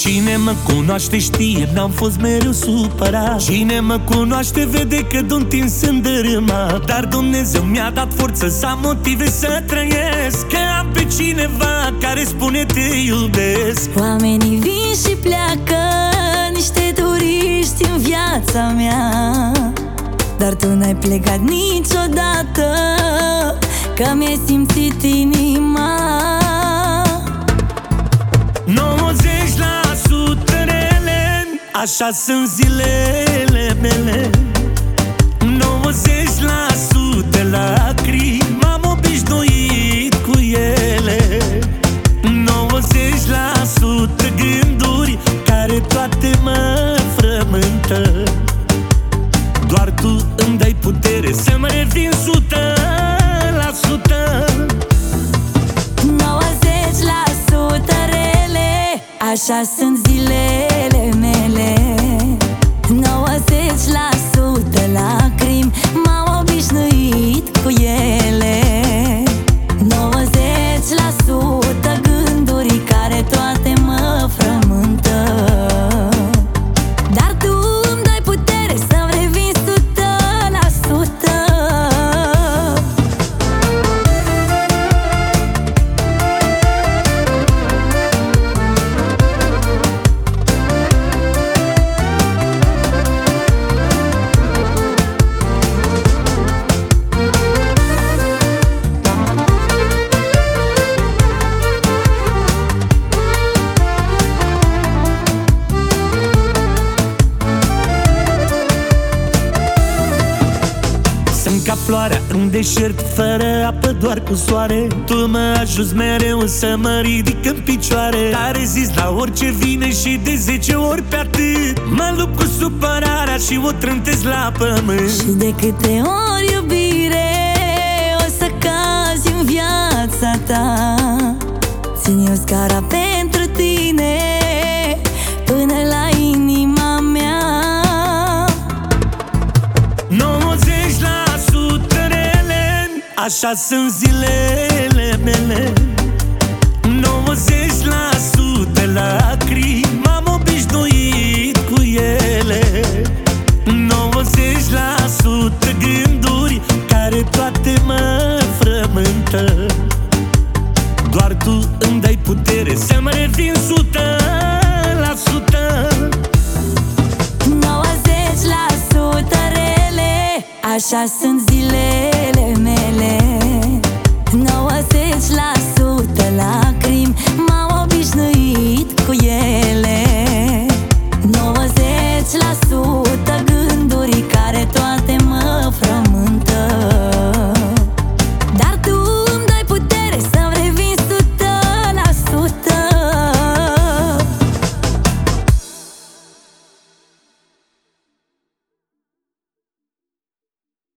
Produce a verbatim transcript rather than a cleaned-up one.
Cine mă cunoaște știe, n-am fost mereu supărat. Cine mă cunoaște vede că d-un timp sunt dărâmat. Dar Dumnezeu mi-a dat forță să am motive să trăiesc, că am pe cineva care spune te iubesc. Oamenii vin și pleacă, niște turiști în viața mea, dar tu n-ai plecat niciodată, că mi-ai simțit inima. Nouăzeci la sută rele, așa sunt zilele mele. Nouăzeci la sută lacrimi, m-am obișnuit cu ele. Nouăzeci la sută gânduri care toate mă frământă. Doar tu îmi dai putere să mă revin sută la sută. Nouăzeci la sută rele, așa sunt zilele mele. Nouăzeci la sută lacrimi, m-am obișnuit cu ele. Nouăzeci la sută gânduri care toate mă frământă. Dar tu îmi dai putere să-mi revin sută la sută. Sunt ca floarea în deșert, fără apă, doar cu soare. Tu mă ajuți mereu să mă ridic în picioare. Dar rezist la orice vine și de zece ori pe atât. Mă lupt cu supărarea și o trântesc la pământ. Și de câte ori, iubire, o să cazi în viața ta, țin eu scara pentru tine până la inima mea. Nouăzeci la sută rele, așa sunt zilele mele. Nouăzeci la sută lacrimi, m-am obișnuit cu ele. Nouăzeci la sută gânduri care toate mă frământă. Doar tu îmi dai putere să mă revin sută la sută. Nouăzeci la sută rele, așa sunt